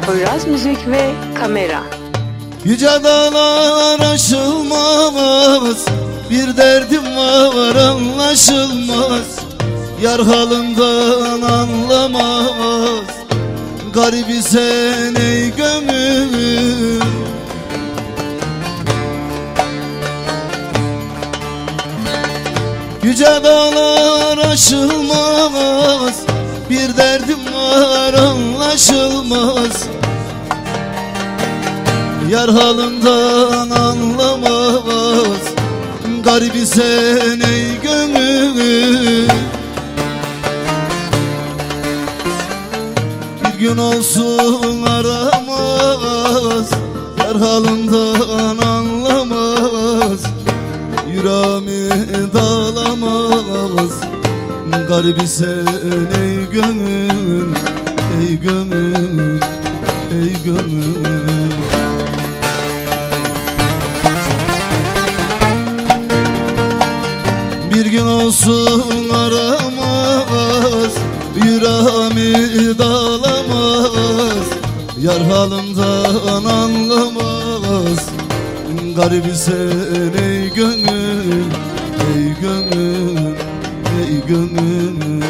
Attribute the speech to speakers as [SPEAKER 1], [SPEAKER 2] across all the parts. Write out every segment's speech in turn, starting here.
[SPEAKER 1] Poyraz Müzik ve Kamera.
[SPEAKER 2] Yüce dağlar aşılmaz, bir derdim var anlaşılmaz. Yar halından anlamaz, garibi sen ey gönül. Yüce dağlar aşılmaz, bir derdim var anlaşılmaz. Yar halından anlamaz, garibi sen ey gönül. Bir gün olsun aramaz, yar halından anlamaz. Yüreğimi dağlamaz, garibi sen ey gönül, ey gönül, ey gönül. Bir gün olsun aramaz, yüreğimi dağlamaz. Yar halımdan anlamaz, garibi sen ey gönül, ey gönül, ey gönül.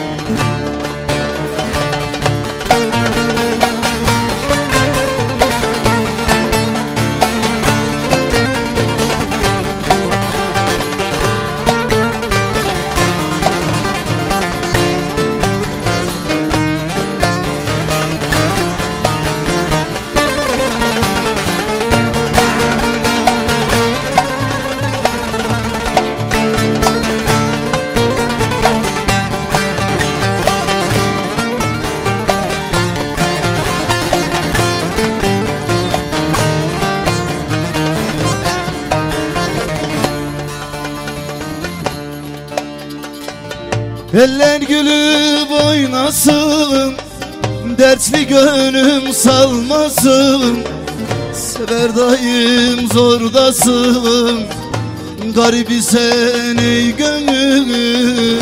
[SPEAKER 2] Eller gülüp oynasın, dertli gönlüm salmasın. Sever daim zordasın, garibi sen ey gönül.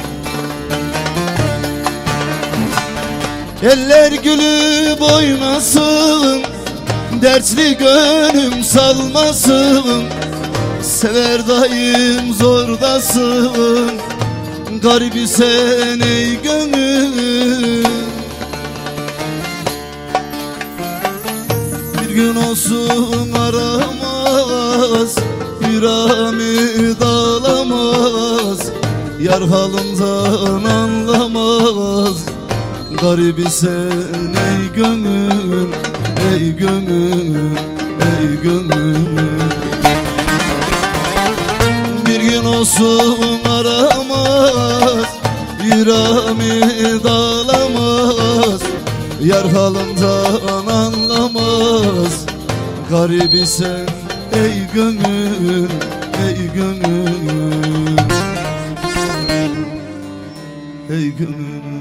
[SPEAKER 2] Eller gülüp oynasın, dertli gönlüm salmasın. Sever daim zordasın, garibi sen ey gönül. Bir gün olsun aramaz, yüreğimi dağlamaz. Yar halımdan anlamaz, garibi sen ey gönül, ey gönül, ey gönül. Bir gün olsun aramaz, yüreğimi dağlamaz. Yar halımdan anlamaz, garibi sen ey gönül, ey gönül, ey gönül.